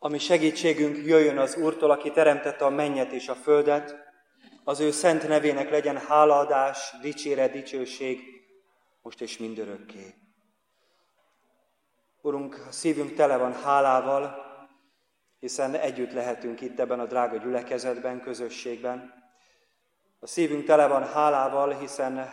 Ami segítségünk jöjjön az Úrtól, aki teremtette a mennyet és a földet, az ő szent nevének legyen hálaadás, dicséret, dicsőség, most és mindörökké. Urunk, a szívünk tele van hálával, hiszen együtt lehetünk itt ebben a drága gyülekezetben, közösségben. A szívünk tele van hálával, hiszen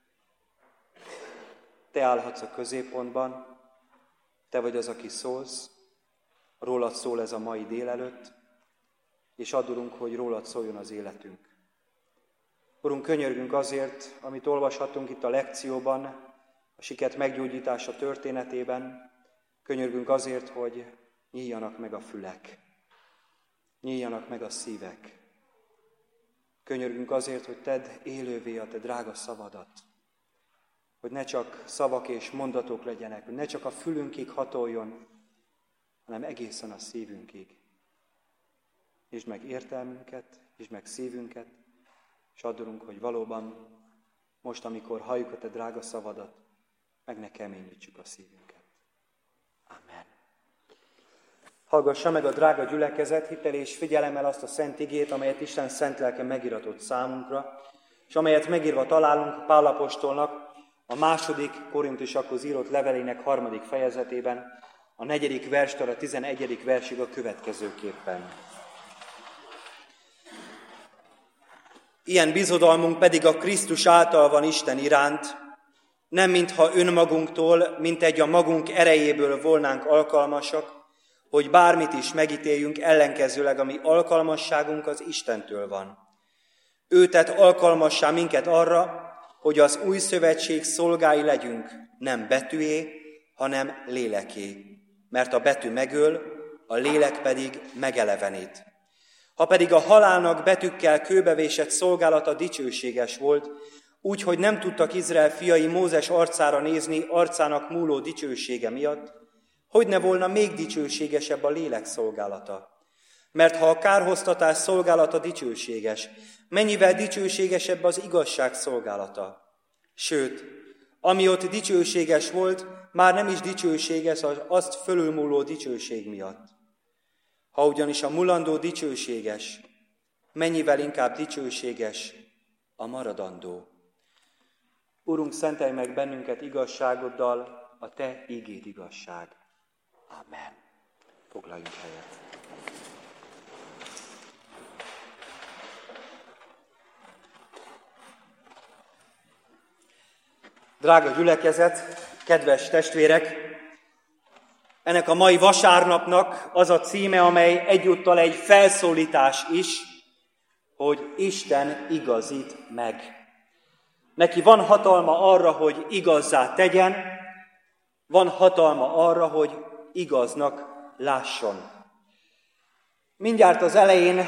Te állhatsz a középpontban, Te vagy az, aki szólsz, rólad szól ez a mai délelőtt, és add, Urunk, hogy rólad szóljon az életünk. Urunk, könyörgünk azért, amit olvashatunk itt a lekcióban, a siket meggyógyítása történetében, könyörgünk azért, hogy nyíljanak meg a fülek, nyíljanak meg a szívek. Könyörgünk azért, hogy tedd élővé a Te drága szavadat, hogy ne csak szavak és mondatok legyenek, hogy ne csak a fülünkig hatoljon, hanem egészen a szívünkig. Nyisd meg értelmünket, nyisd meg szívünket, és add, Urunk, hogy valóban most, amikor halljuk a Te drága szavadat, meg ne keményítsük a szívünket. Amen. Hallgassa meg a drága gyülekezet hittel és figyelemmel azt a szent igét, amelyet Isten szent lelke megiratott számunkra, és amelyet megírva találunk Pál apostolnak a 2. Korintusakhoz írott levelének 3. fejezetében, a 4. verstől a 11. versig a következőképpen. Ilyen bizodalmunk pedig a Krisztus által van Isten iránt, nem mintha önmagunktól, mintegy a magunk erejéből volnánk alkalmasak, hogy bármit is megítéljünk, ellenkezőleg a mi alkalmasságunk az Istentől van. Ő tett alkalmassá minket arra, hogy az új szövetség szolgái legyünk, nem betűjé, hanem léleké. Mert a betű megöl, a lélek pedig megelevenít. Ha pedig a halálnak betűkkel kőbevésett szolgálata dicsőséges volt, úgy, hogy nem tudtak Izrael fiai Mózes arcára nézni arcának múló dicsősége miatt, hogy ne volna még dicsőségesebb a lélek szolgálata. Mert ha a kárhoztatás szolgálata dicsőséges, mennyivel dicsőségesebb az igazság szolgálata. Sőt, ami ott dicsőséges volt, már nem is dicsőséges az azt fölülmúló dicsőség miatt. Ha ugyanis a mulandó dicsőséges, mennyivel inkább dicsőséges a maradandó. Urunk, szentelj meg bennünket igazságoddal, a Te ígéd igazság. Amen. Foglaljunk helyet. Drága gyülekezet, kedves testvérek, ennek a mai vasárnapnak az a címe, amely egyúttal egy felszólítás is, hogy Isten igazít meg. Neki van hatalma arra, hogy igazzá tegyen, van hatalma arra, hogy igaznak lásson. Mindjárt az elején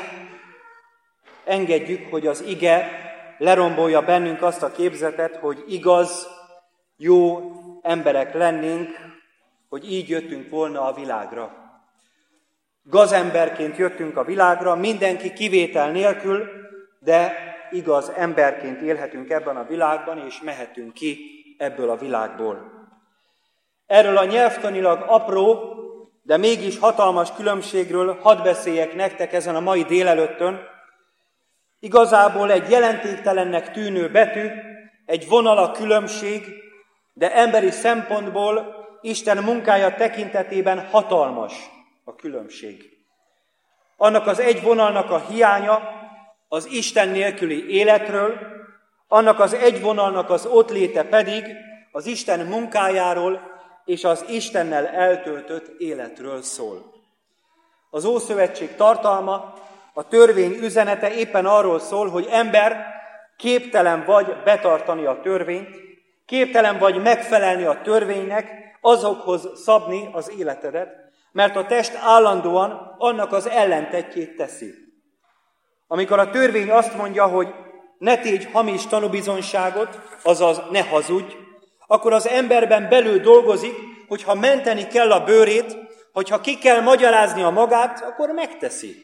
engedjük, hogy az ige lerombolja bennünk azt a képzetet, hogy igaz, jó emberek lennénk, hogy így jöttünk volna a világra. Gazemberként jöttünk a világra, mindenki kivétel nélkül, de igaz emberként élhetünk ebben a világban, és mehetünk ki ebből a világból. Erről a nyelvtanilag apró, de mégis hatalmas különbségről hadd beszéljek nektek ezen a mai délelőttön. Igazából egy jelentéktelennek tűnő betű, egy vonal a különbség, de emberi szempontból Isten munkája tekintetében hatalmas a különbség. Annak az egy vonalnak a hiánya az Isten nélküli életről, annak az egy vonalnak az ottléte pedig az Isten munkájáról és az Istennel eltöltött életről szól. Az Ószövetség tartalma, a törvény üzenete éppen arról szól, hogy ember, képtelen vagy betartani a törvényt, képtelen vagy megfelelni a törvénynek, azokhoz szabni az életedet, mert a test állandóan annak az ellentettjét teszi. Amikor a törvény azt mondja, hogy ne tégy hamis tanúbizonyságot, azaz ne hazudj, akkor az emberben belül dolgozik, hogyha menteni kell a bőrét, hogyha ki kell magyaráznia magát, akkor megteszi.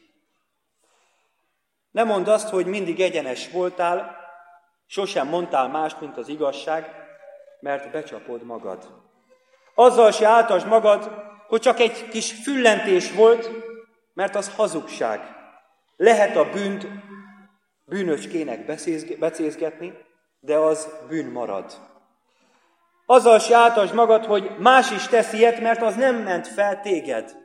Ne mondd azt, hogy mindig egyenes voltál, sosem mondtál mást, mint az igazság, mert becsapod magad. Azzal se áltasd magad, hogy csak egy kis füllentés volt, mert az hazugság. Lehet a bűnt bűnöcskének becézgetni, de az bűn marad. Azzal se áltasd magad, hogy más is tesz ilyet, mert az nem ment fel téged.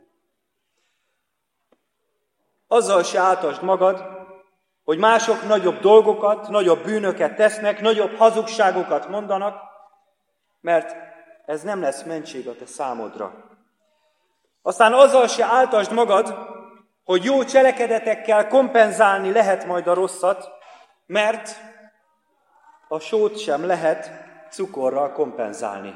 Azzal se áltasd magad, hogy mások nagyobb dolgokat, nagyobb bűnöket tesznek, nagyobb hazugságokat mondanak, mert ez nem lesz mentség a te számodra. Aztán azzal se áltasd magad, hogy jó cselekedetekkel kompenzálni lehet majd a rosszat, mert a sót sem lehet cukorral kompenzálni.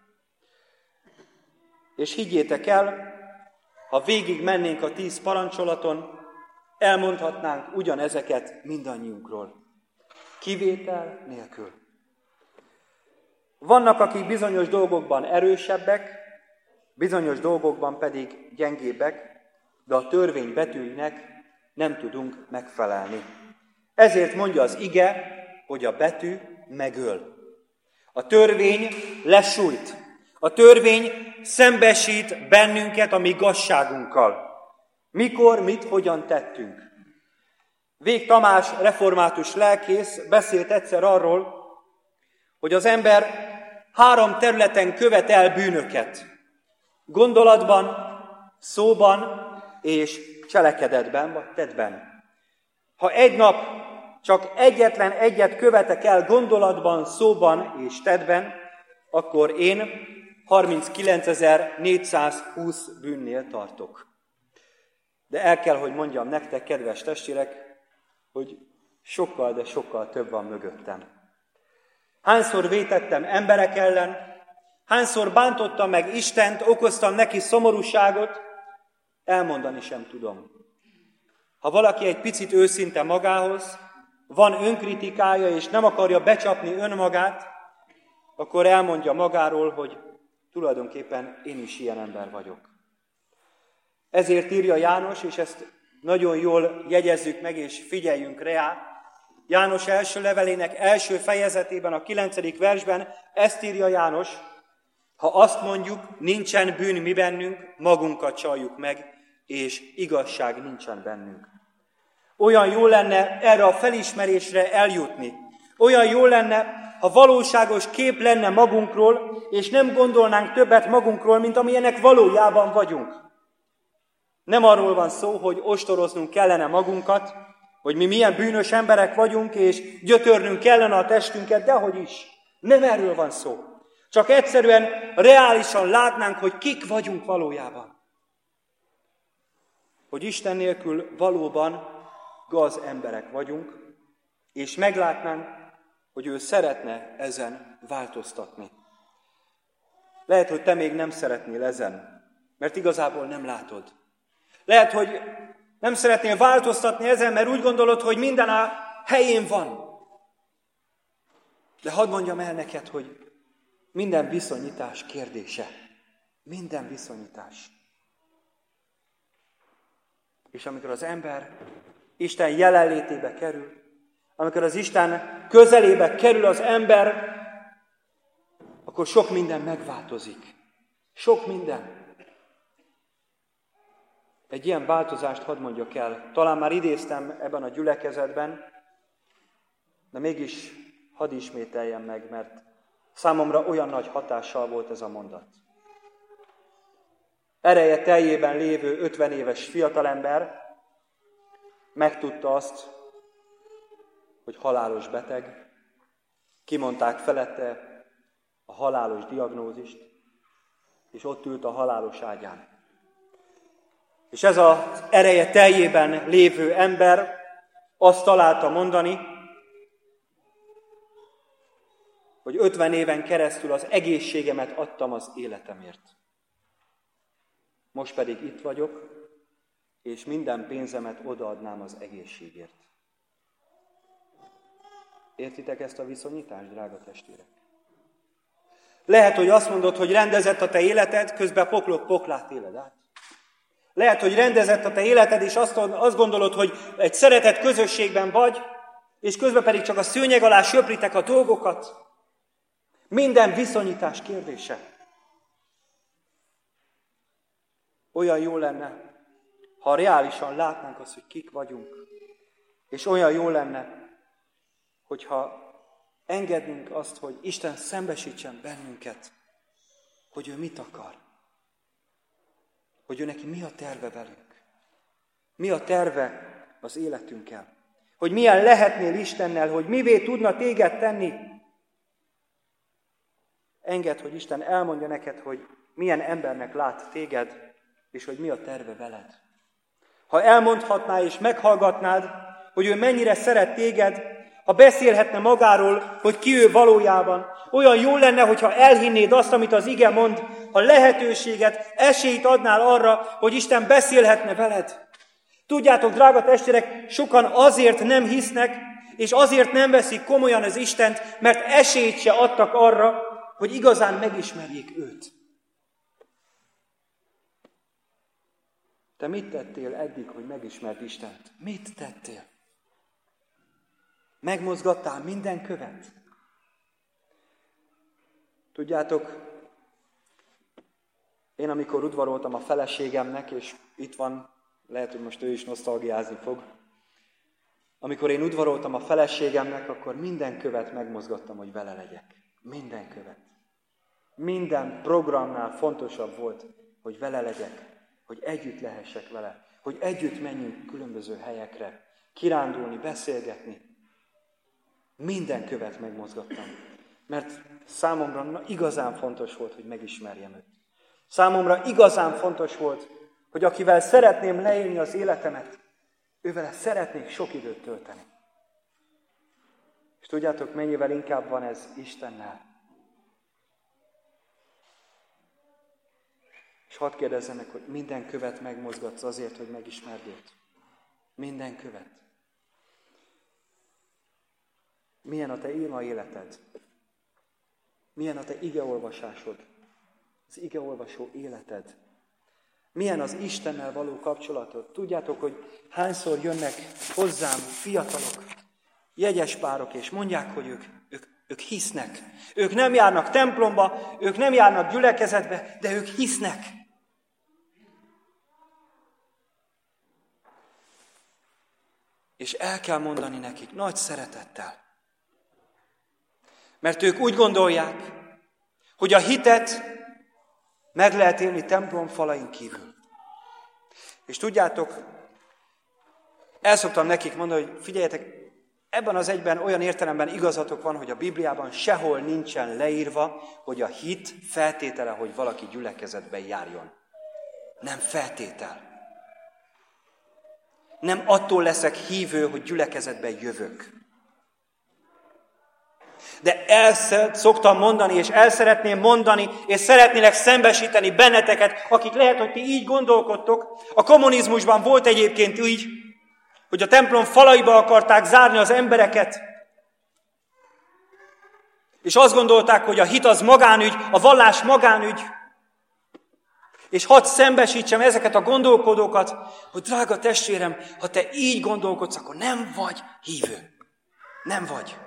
És higgyétek el, ha végig mennénk a 10 parancsolaton, elmondhatnánk ugyanezeket mindannyiunkról. Kivétel nélkül. Vannak, akik bizonyos dolgokban erősebbek, bizonyos dolgokban pedig gyengébbek, de a törvény betűinek nem tudunk megfelelni. Ezért mondja az ige, hogy a betű megöl. A törvény lesújt. A törvény szembesít bennünket a mi igazságunkkal. Mikor, mit, hogyan tettünk. Vég Tamás református lelkész beszélt egyszer arról, hogy az ember 3 területen követ el bűnöket. Gondolatban, szóban és cselekedetben, vagy tettben. Ha egy nap csak egyetlen egyet követek el gondolatban, szóban és tettben, akkor én 39.420 bűnnél tartok. De el kell, hogy mondjam nektek, kedves testvérek, hogy sokkal, de sokkal több van mögöttem. Hányszor vétettem emberek ellen, hányszor bántottam meg Istent, okoztam neki szomorúságot, elmondani sem tudom. Ha valaki egy picit őszinte magához, van önkritikája és nem akarja becsapni önmagát, akkor elmondja magáról, hogy tulajdonképpen én is ilyen ember vagyok. Ezért írja János, és ezt nagyon jól jegyezzük meg és figyeljünk rá. János első levelének első fejezetében, a 9. versben ezt írja János: ha azt mondjuk, nincsen bűn mi bennünk, magunkat csaljuk meg, és igazság nincsen bennünk. Olyan jó lenne erre a felismerésre eljutni. Olyan jó lenne, ha valóságos kép lenne magunkról, és nem gondolnánk többet magunkról, mint amilyenek valójában vagyunk. Nem arról van szó, hogy ostoroznunk kellene magunkat, hogy mi milyen bűnös emberek vagyunk, és gyötörnünk kellene a testünket, dehogy is. Nem erről van szó. Csak egyszerűen reálisan látnánk, hogy kik vagyunk valójában. Hogy Isten nélkül valóban gaz emberek vagyunk, és meglátnánk, hogy ő szeretne ezen változtatni. Lehet, hogy te még nem szeretnél ezen, mert igazából nem látod. Lehet, hogy nem szeretnél változtatni ezen, mert úgy gondolod, hogy minden a helyén van. De hadd mondjam el neked, hogy minden viszonyítás kérdése. Minden viszonyítás. És amikor az ember Isten jelenlétébe kerül, amikor az Isten közelébe kerül az ember, akkor sok minden megváltozik. Sok minden. Egy ilyen változást hadd mondjak el. Talán már idéztem ebben a gyülekezetben, de mégis hadd ismételjem meg, mert számomra olyan nagy hatással volt ez a mondat. Ereje teljében lévő 50 éves fiatalember megtudta azt, hogy halálos beteg, kimondták felette a halálos diagnózist, és ott ült a halálos ágyán. És ez az ereje teljében lévő ember azt találta mondani, hogy 50 éven keresztül az egészségemet adtam az életemért. Most pedig itt vagyok, és minden pénzemet odaadnám az egészségért. Értitek ezt a viszonyítást, drága testvérek? Lehet, hogy azt mondod, hogy rendezett a te életed, közben poklát éled át. Lehet, hogy rendezett a te életed, és azt gondolod, hogy egy szeretett közösségben vagy, és közben pedig csak a szőnyeg alá söpritek a dolgokat. Minden viszonyítás kérdése. Olyan jó lenne, ha reálisan látnánk azt, hogy kik vagyunk. És olyan jó lenne, hogyha engednénk azt, hogy Isten szembesítsen bennünket, hogy ő mit akar. Hogy ő neki mi a terve velünk. Mi a terve az életünkkel. Hogy milyen lehetnél Istennel, hogy mivé tudna téged tenni. Engedd, hogy Isten elmondja neked, hogy milyen embernek lát téged, és hogy mi a terve veled. Ha elmondhatná és meghallgatnád, hogy ő mennyire szeret téged, ha beszélhetne magáról, hogy ki ő valójában, olyan jó lenne, hogyha elhinnéd azt, amit az ige mond, ha lehetőséget, esélyt adnál arra, hogy Isten beszélhetne veled. Tudjátok, drága testvérek, sokan azért nem hisznek, és azért nem veszik komolyan az Istent, mert esélyt se adtak arra, hogy igazán megismerjék őt. Te mit tettél eddig, hogy megismerd Istent? Mit tettél? Megmozgattál minden követ? Tudjátok, én amikor udvaroltam a feleségemnek, és itt van, lehet, hogy most ő is nosztalgiázni fog, amikor én udvaroltam a feleségemnek, akkor minden követ megmozgattam, hogy vele legyek. Minden követ. Minden programnál fontosabb volt, hogy vele legyek, hogy együtt lehessek vele, hogy együtt menjünk különböző helyekre, kirándulni, beszélgetni. Minden követ megmozgattam, mert számomra igazán fontos volt, hogy megismerjem őt. Számomra igazán fontos volt, hogy akivel szeretném leélni az életemet, ővele szeretnék sok időt tölteni. És tudjátok, mennyivel inkább van ez Istennel? És hadd kérdezzem meg, hogy minden követ megmozgatsz azért, hogy megismerd őt. Minden követ. Milyen a te ima életed? Milyen a te igeolvasásod? Az igeolvasó életed? Milyen az Istennel való kapcsolatod? Tudjátok, hogy hányszor jönnek hozzám fiatalok, jegyes párok, és mondják, hogy ők hisznek. Ők nem járnak templomba, ők nem járnak gyülekezetbe, de ők hisznek. És el kell mondani nekik nagy szeretettel. Mert ők úgy gondolják, hogy a hitet meg lehet élni templom falain kívül. És tudjátok, el szoktam nekik mondani, hogy figyeljetek, ebben az egyben olyan értelemben igazatok van, hogy a Bibliában sehol nincsen leírva, hogy a hit feltétele, hogy valaki gyülekezetben járjon. Nem feltétel. Nem attól leszek hívő, hogy gyülekezetben jövök. De el szoktam mondani, és el szeretném mondani, és szeretnélek szembesíteni benneteket, akik lehet, hogy ti így gondolkodtok. A kommunizmusban volt egyébként így, hogy a templom falaiba akarták zárni az embereket. És azt gondolták, hogy a hit az magánügy, a vallás magánügy. És hadd szembesítsem ezeket a gondolkodókat, hogy drága testvérem, ha te így gondolkodsz, akkor nem vagy hívő. Nem vagy.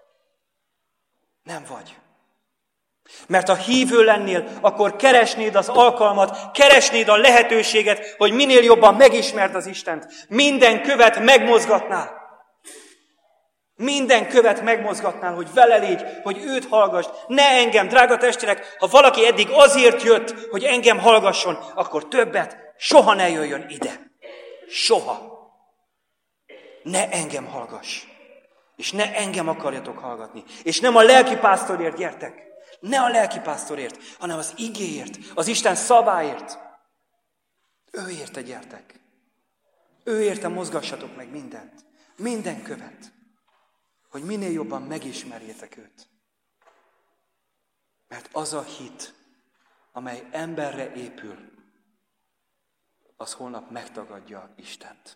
Nem vagy. Mert ha hívő lennél, akkor keresnéd az alkalmat, keresnéd a lehetőséget, hogy minél jobban megismerd az Istent. Minden követ megmozgatnál. Minden követ megmozgatnál, hogy vele légy, hogy őt hallgass. Ne engem, drága testvérek, ha valaki eddig azért jött, hogy engem hallgasson, akkor többet soha ne jöjjön ide. Soha. Ne engem hallgass. És ne engem akarjatok hallgatni. És nem a lelkipásztorért gyertek. Ne a lelkipásztorért, hanem az igéért, az Isten szabáért. Ő érte gyertek. Ő érte mozgassatok meg mindent. Minden követ. Hogy minél jobban megismerjétek őt. Mert az a hit, amely emberre épül, az holnap megtagadja Istent.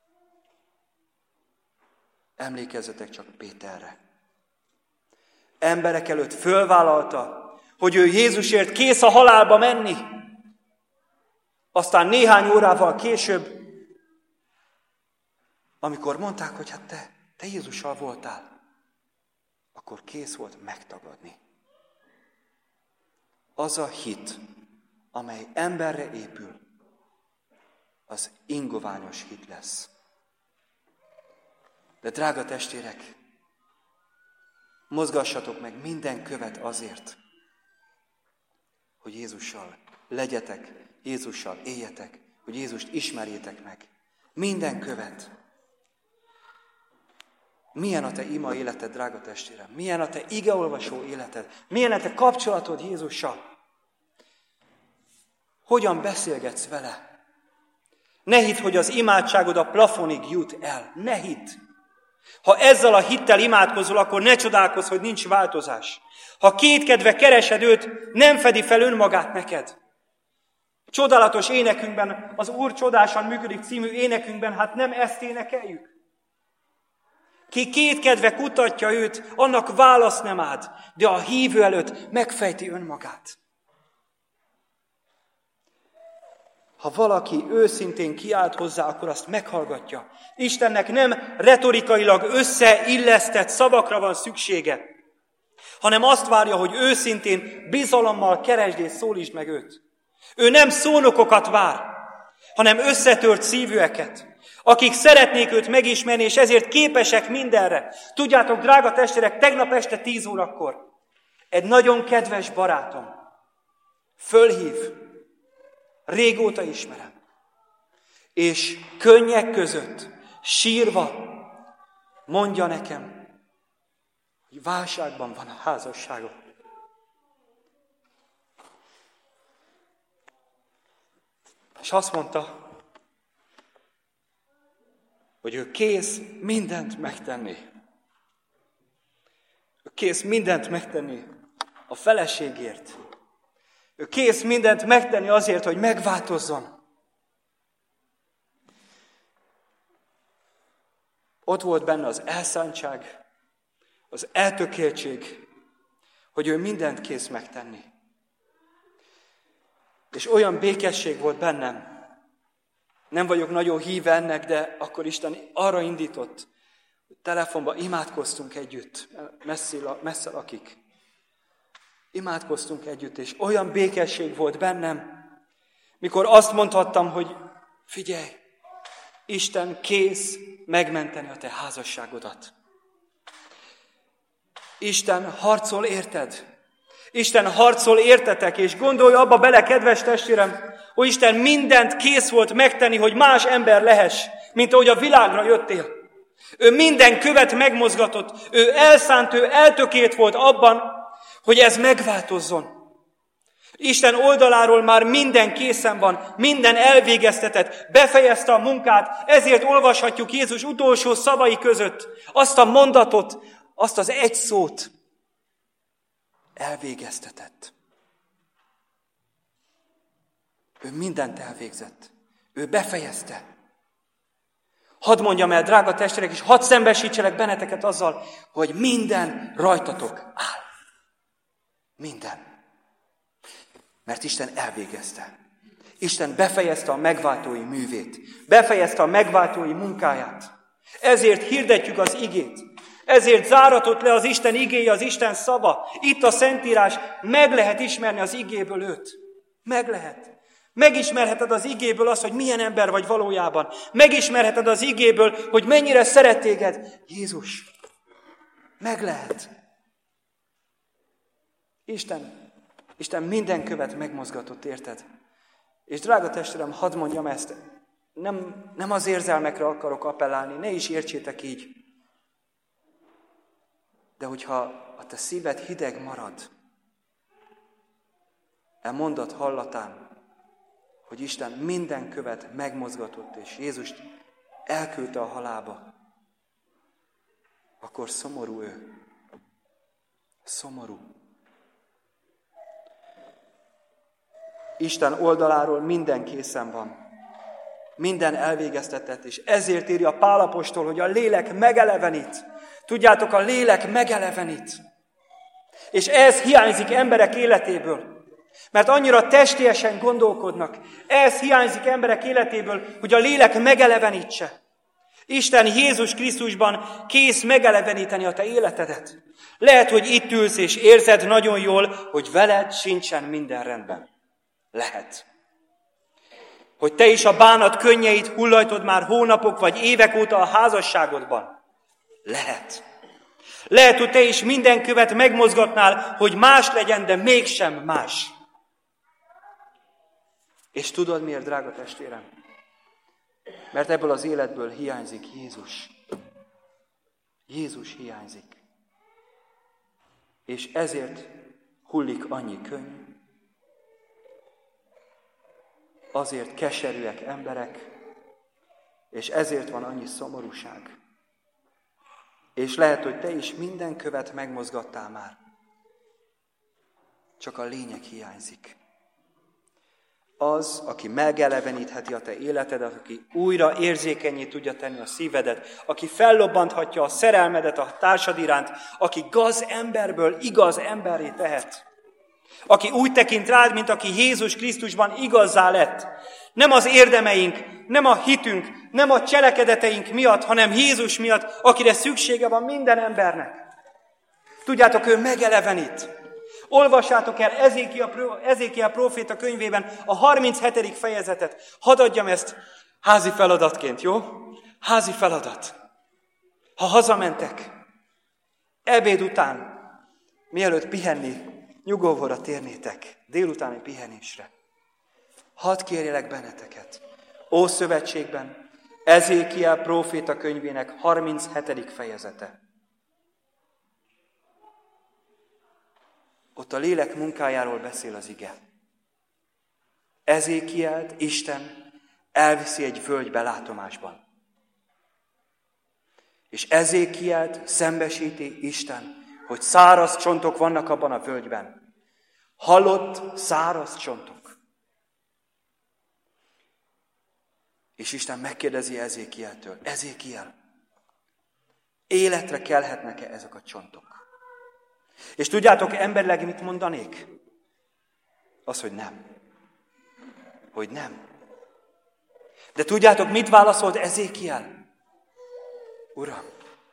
Emlékezzetek csak Péterre. Emberek előtt fölvállalta, hogy ő Jézusért kész a halálba menni. Aztán néhány órával később, amikor mondták, hogy hát te Jézussal voltál, akkor kész volt megtagadni. Az a hit, amely emberre épül, az ingoványos hit lesz. De drága testvérek, mozgassatok meg minden követ azért, hogy Jézussal legyetek, Jézussal éljetek, hogy Jézust ismerjétek meg. Minden követ. Milyen a te ima életed, drága testvérem? Milyen a te igeolvasó életed? Milyen a te kapcsolatod Jézussal? Hogyan beszélgetsz vele? Ne hidd, hogy az imádságod a plafonig jut el. Ne hidd. Ha ezzel a hittel imádkozol, akkor ne csodálkozz, hogy nincs változás. Ha kétkedve keresed őt, nem fedi fel önmagát neked. Csodálatos énekünkben, az Úr csodásan működik című énekünkben, hát nem ezt énekeljük. Ki kétkedve kutatja őt, annak válasz nem ad, de a hívő előtt megfejti önmagát. Ha valaki őszintén kiált hozzá, akkor azt meghallgatja. Istennek nem retorikailag összeillesztett szavakra van szüksége, hanem azt várja, hogy őszintén, bizalommal keresd és szólítsd meg őt. Ő nem szónokokat vár, hanem összetört szívűeket, akik szeretnék őt megismerni, és ezért képesek mindenre. Tudjátok, drága testvérek, tegnap este 10 órakor egy nagyon kedves barátom fölhív, régóta ismerem, és könnyek között, sírva mondja nekem, hogy válságban van a házassága. És azt mondta, hogy ő kész mindent megtenni. Ő kész mindent megtenni a feleségért. Ő kész mindent megtenni azért, hogy megváltozzon. Ott volt benne az elszántság, az eltökéltség, hogy ő mindent kész megtenni. És olyan békesség volt bennem, nem vagyok nagyon híve ennek, de akkor Isten arra indított, hogy telefonban imádkoztunk együtt, messze lakik. Imádkoztunk együtt, és olyan békesség volt bennem, mikor azt mondhattam, hogy figyelj, Isten kész megmenteni a te házasságodat. Isten harcol érted. Isten harcol értetek, és gondolj abba bele, kedves testvérem, hogy Isten mindent kész volt megtenni, hogy más ember lehess, mint ahogy a világra jöttél. Ő minden követ megmozgatott, ő elszánt, ő eltökélt volt abban, hogy ez megváltozzon. Isten oldaláról már minden készen van, minden elvégeztetett, befejezte a munkát, ezért olvashatjuk Jézus utolsó szavai között azt a mondatot, azt az egy szót, elvégeztetett. Ő mindent elvégzett. Ő befejezte. Hadd mondjam el, drága testvérek, és hadd szembesítselek benneteket azzal, hogy minden rajtatok áll. Minden. Mert Isten elvégezte. Isten befejezte a megváltói művét. Befejezte a megváltói munkáját. Ezért hirdetjük az igét. Ezért záratott le az Isten igéje, az Isten szava. Itt a Szentírás, meg lehet ismerni az igéből őt. Meg lehet. Megismerheted az igéből azt, hogy milyen ember vagy valójában. Megismerheted az igéből, hogy mennyire szeret téged Jézus. Meg lehet. Isten minden követ megmozgatott, érted? És drága testvérem, hadd mondjam ezt, nem az érzelmekre akarok appellálni, ne is értsétek így. De hogyha a te szíved hideg marad, mondat hallatán, hogy Isten minden követ megmozgatott, és Jézust elküldte a halálba, akkor szomorú ő. Szomorú. Isten oldaláról minden készen van. Minden elvégeztetett, és ezért írja Pál apostol, hogy a lélek megelevenít. Tudjátok, a lélek megelevenít. És ez hiányzik emberek életéből. Mert annyira testélyesen gondolkodnak. Ez hiányzik emberek életéből, hogy a lélek megelevenítse. Isten Jézus Krisztusban kész megeleveníteni a te életedet. Lehet, hogy itt ülsz és érzed nagyon jól, hogy veled sincsen minden rendben. Lehet. Hogy te is a bánat könnyeit hullajtod már hónapok vagy évek óta a házasságodban? Lehet. Lehet, hogy te is minden követ megmozgatnál, hogy más legyen, de mégsem más. És tudod miért, drága testvérem? Mert ebből az életből hiányzik Jézus. Jézus hiányzik. És ezért hullik annyi könny, azért keserűek emberek, és ezért van annyi szomorúság. És lehet, hogy te is minden követ megmozgattál már. Csak a lényeg hiányzik. Az, aki megelevenítheti a te életedet, aki újra érzékenyé tudja tenni a szívedet, aki fellobbanthatja a szerelmedet a társad iránt, aki gaz emberből igaz emberré tehet. Aki úgy tekint rád, mint aki Jézus Krisztusban igazzá lett. Nem az érdemeink, nem a hitünk, nem a cselekedeteink miatt, hanem Jézus miatt, akire szüksége van minden embernek. Tudjátok, ő megelevenít. Olvassátok el Ezékiel próféta könyvében a 37. fejezetet. Hadd adjam ezt házi feladatként, jó? Házi feladat. Ha hazamentek, ebéd után, mielőtt pihenni, nyugovóra térnétek, délutáni pihenésre. Hadd kérjelek benneteket. Ószövetségben Ezékiel próféta könyvének 37. fejezete. Ott a lélek munkájáról beszél az ige. Ezékielt Isten elviszi egy völgybe látomásban. És Ezékielt szembesíti Isten, hogy száraz csontok vannak abban a völgyben. Halott száraz csontok. És Isten megkérdezi Ezékieltől, Ezékiel, életre kelhetnek-e ezek a csontok? És tudjátok emberileg mit mondanék? Az, hogy nem. Hogy nem. De tudjátok, mit válaszolt Ezékiel? Uram,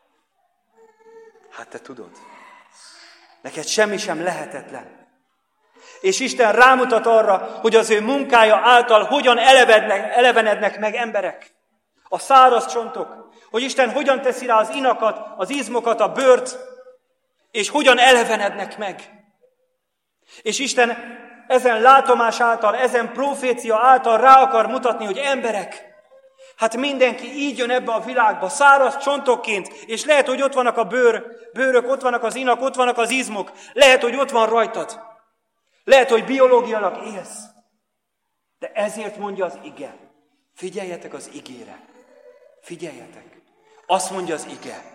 hát te tudod, neked semmi sem lehetetlen. És Isten rámutat arra, hogy az ő munkája által hogyan elevenednek meg emberek. A száraz csontok. Hogy Isten hogyan teszi rá az inakat, az izmokat, a bőrt, és hogyan elevenednek meg. És Isten ezen látomás által, ezen profécia által rá akar mutatni, hogy emberek, hát mindenki így jön ebbe a világba, száraz csontokként, és lehet, hogy ott vannak a bőrök, ott vannak az inak, ott vannak az izmok, lehet, hogy ott van rajtad. Lehet, hogy biológiailag élsz. De ezért mondja az ige. Figyeljetek az igére. Figyeljetek. Azt mondja az ige.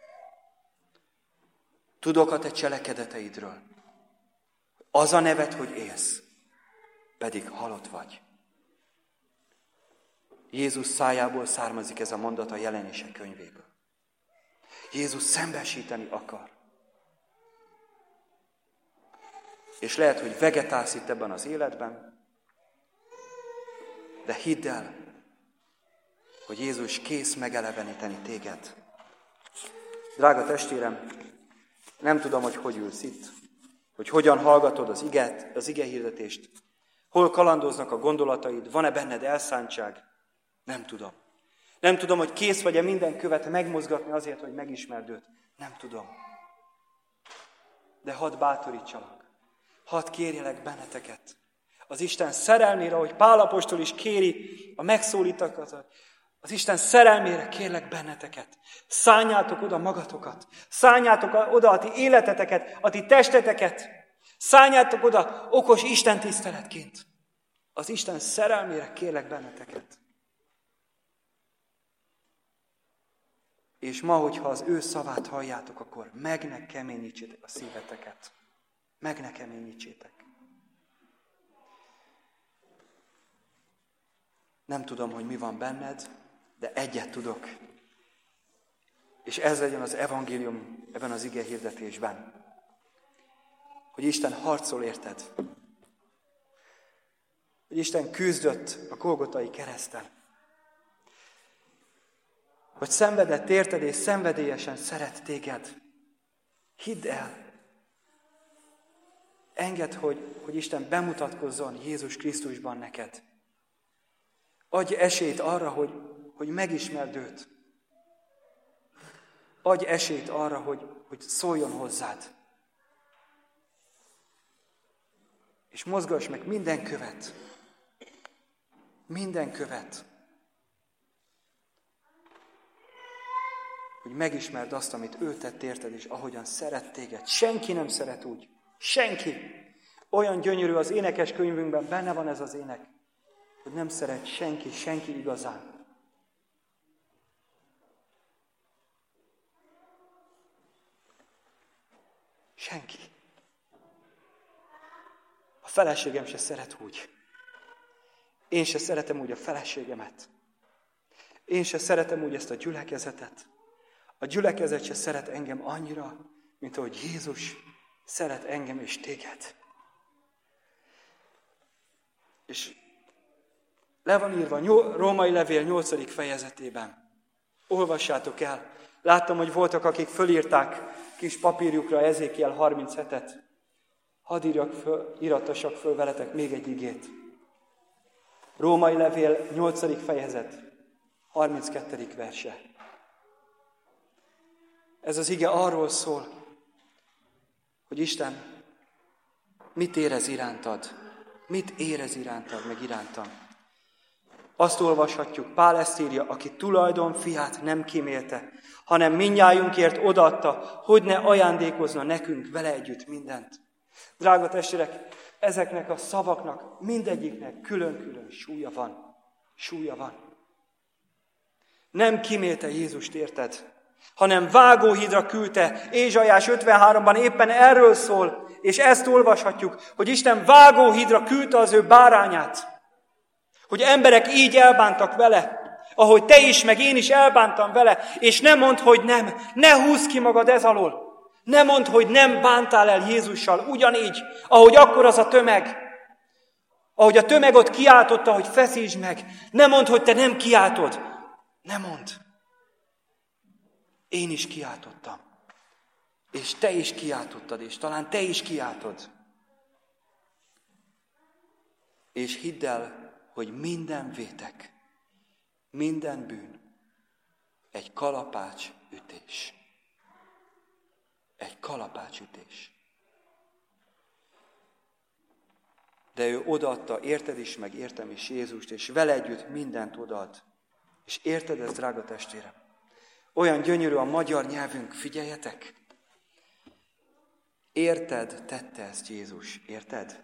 Tudok a te cselekedeteidről. Az a neved, hogy élsz, pedig halott vagy. Jézus szájából származik ez a mondat a Jelenések könyvéből. Jézus szembesíteni akar. És lehet, hogy vegetálsz itt ebben az életben, de hidd el, hogy Jézus kész megeleveníteni téged. Drága testvérem, nem tudom, hogy ülsz itt, hogy hogyan hallgatod az ige hirdetést, hol kalandoznak a gondolataid, van-e benned elszántság, nem tudom. Nem tudom, hogy kész vagy-e minden követ megmozgatni azért, hogy megismerd őt. Nem tudom. De hadd bátorítsalak. Hadd kérjelek benneteket. Az Isten szerelmére, ahogy Pál apostol is kéri a megszólítókat, az Isten szerelmére kérlek benneteket. Szánjátok oda magatokat. Szánjátok oda a ti életeteket, a ti testeteket. Szánjátok oda okos Isten tiszteletként. Az Isten szerelmére kérlek benneteket. És ma, hogyha az ő szavát halljátok, akkor meg ne keményítsétek a szíveteket. Meg ne keményítsétek. Nem tudom, hogy mi van benned, de egyet tudok. És ez legyen az evangélium ebben az ige hirdetésben. Hogy Isten harcol érted. Hogy Isten küzdött a Golgotai kereszten. Hogy szenvedett érted és szenvedélyesen szeret téged. Hidd el. Engedd, hogy Isten bemutatkozzon Jézus Krisztusban neked. Adj esélyt arra, hogy megismerd őt. Adj esélyt arra, hogy szóljon hozzád. És mozgass meg minden követ. Minden követ. Hogy megismerd azt, amit ő tett érted, és ahogyan szeret téged. Senki nem szeret úgy. Senki. Olyan gyönyörű az énekes könyvünkben, benne van ez az ének, hogy nem szeret senki igazán. Senki. A feleségem se szeret úgy. Én se szeretem úgy a feleségemet. Én se szeretem úgy ezt a gyülekezetet. A gyülekezet se szeret engem annyira, mint ahogy Jézus szeret engem és téged. És le van írva Római levél 8. fejezetében. Olvassátok el. Láttam, hogy voltak, akik fölírták kis papírjukra Ezékiel 37-et. Hadd írattassak föl veletek még egy igét. Római levél 8. fejezet, 32. verse. Ez az ige arról szól, hogy Isten mit érez irántad, mit érez irántad, meg irántam. Azt olvashatjuk, Pál ezt írja, aki tulajdon fiát nem kímélte, hanem mindnyájunkért odaadta, hogy ne ajándékozna nekünk vele együtt mindent. Drága testvérek, ezeknek a szavaknak mindegyiknek külön-külön súlya van. Súlya van. Nem kímélte Jézust, érted? Hanem vágóhídra küldte. Ézsaiás 53-ban éppen erről szól, és ezt olvashatjuk, hogy Isten vágóhídra küldte az ő bárányát. Hogy emberek így elbántak vele, ahogy te is, meg én is elbántam vele, és ne mondd, hogy nem, ne húzd ki magad ez alól. Ne mondd, hogy nem bántál el Jézussal, ugyanígy, ahogy akkor az a tömeg. Ahogy a tömeg ott kiáltotta, hogy feszítsd meg. Ne mondd, hogy te nem kiáltod. Ne mondd. Én is kiáltottam. És te is kiáltottad, és talán te is kiáltod. És hidd el, hogy minden vétek, minden bűn egy kalapács ütés. Egy kalapács ütés. De ő odaadta, érted is, meg értem is Jézust, és vele együtt mindent odaad. És érted ezt, drága testvérem? Olyan gyönyörű a magyar nyelvünk, figyeljetek! Érted, tette ezt Jézus, érted?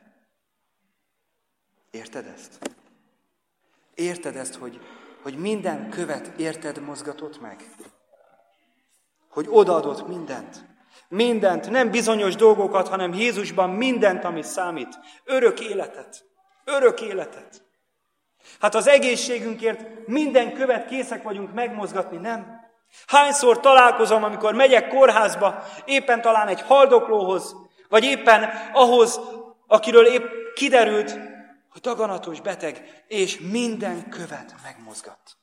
Érted ezt? Érted ezt, hogy minden követ érted mozgatott meg? Hogy odaadott mindent. Mindent, nem bizonyos dolgokat, hanem Jézusban mindent, ami számít. Örök életet. Örök életet. Hát az egészségünkért minden követ készek vagyunk megmozgatni, nem? Hányszor találkozom, amikor megyek kórházba, éppen talán egy haldoklóhoz, vagy éppen ahhoz, akiről épp kiderült, hogy daganatos beteg, és minden követ megmozgat.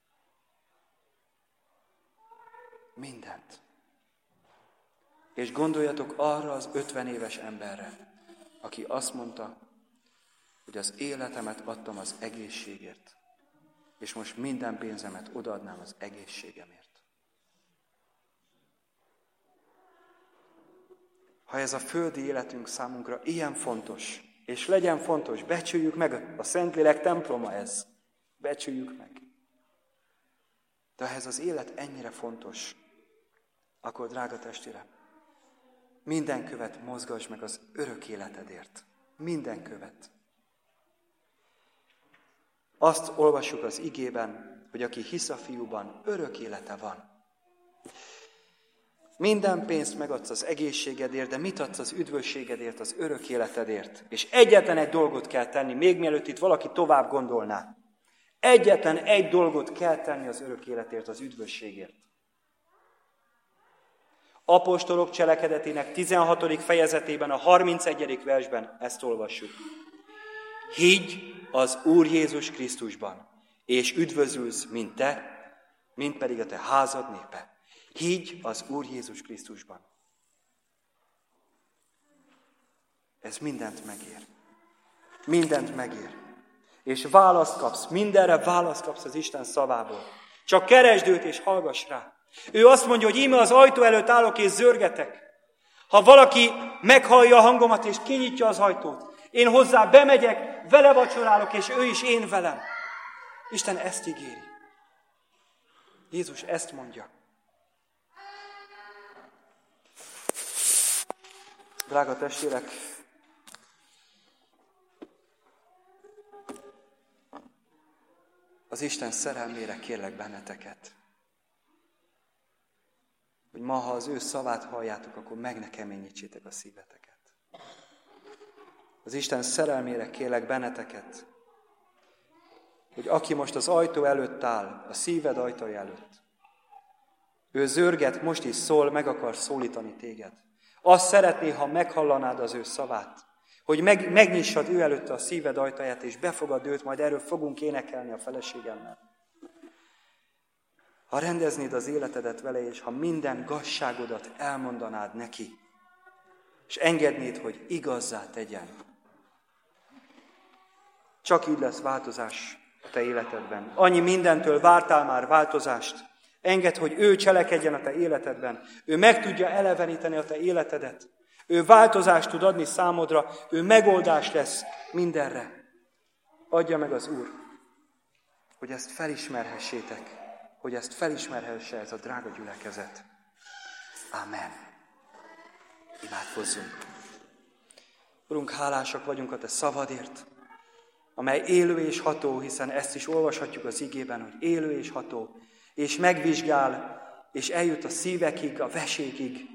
Mindent. És gondoljatok arra az 50 éves emberre, aki azt mondta, hogy az életemet adtam az egészségért, és most minden pénzemet odaadnám az egészségemért. Ha ez a földi életünk számunkra ilyen fontos, és legyen fontos, becsüljük meg, a Szentlélek temploma ez, becsüljük meg. De ha ez az élet ennyire fontos, akkor drága testvérem, minden követ mozgass meg az örök életedért. Minden követ. Azt olvassuk az igében, hogy aki hisz a Fiúban, örök élete van. Minden pénzt megadsz az egészségedért, de mit adsz az üdvösségedért, az örök életedért? És egyetlen egy dolgot kell tenni, még mielőtt itt valaki tovább gondolná. Egyetlen egy dolgot kell tenni az örök életért, az üdvösségért. Apostolok cselekedetének 16. fejezetében, a 31. versben ezt olvassuk. Higgy az Úr Jézus Krisztusban, és üdvözülsz, mint te, mint pedig a te házad népe. Higgy az Úr Jézus Krisztusban. Ez mindent megér. Mindent megér. És választ kapsz, mindenre választ kapsz az Isten szavából. Csak keresd őt és hallgass rá. Ő azt mondja, hogy íme az ajtó előtt állok és zörgetek. Ha valaki meghallja a hangomat és kinyitja az ajtót, én hozzá bemegyek, vele vacsorálok, és ő is én velem. Isten ezt ígéri. Jézus ezt mondja. Drága testvérek, az Isten szerelmére kérlek benneteket, hogy ma, ha az ő szavát halljátok, akkor meg ne keményítsétek a szíveteket. Az Isten szerelmére kérlek benneteket, hogy aki most az ajtó előtt áll, a szíved ajtaja előtt, ő zörget, most is szól, meg akar szólítani téged. Azt szeretné, ha meghallanád az ő szavát, hogy megnyissad ő előtte a szíved ajtaját, és befogad őt, majd erről fogunk énekelni a feleségemmel. Ha rendeznéd az életedet vele, és ha minden gazságodat elmondanád neki, és engednéd, hogy igazzá tegyen, csak így lesz változás a te életedben. Annyi mindentől vártál már változást. Engedd, hogy ő cselekedjen a te életedben. Ő meg tudja eleveníteni a te életedet. Ő változást tud adni számodra. Ő megoldás lesz mindenre. Adja meg az Úr, hogy ezt felismerhessétek, hogy ezt felismerhesse ez a drága gyülekezet. Amen. Imádkozzunk. Urunk, hálásak vagyunk a te szavadért, amely élő és ható, hiszen ezt is olvashatjuk az igében, hogy élő és ható, és megvizsgál, és eljut a szívekig, a veségig.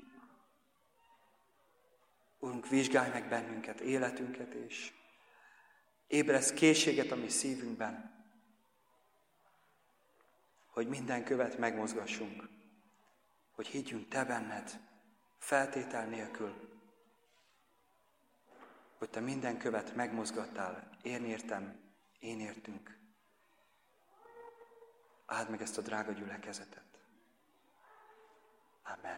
Urunk, vizsgálj meg bennünket, életünket, és ébresz készséget a mi szívünkben, hogy minden követ megmozgassunk, hogy higgyünk te benned, feltétel nélkül, hogy te minden követ megmozgattál, én értem, én értünk. Áld meg ezt a drága gyülekezetet. Amen.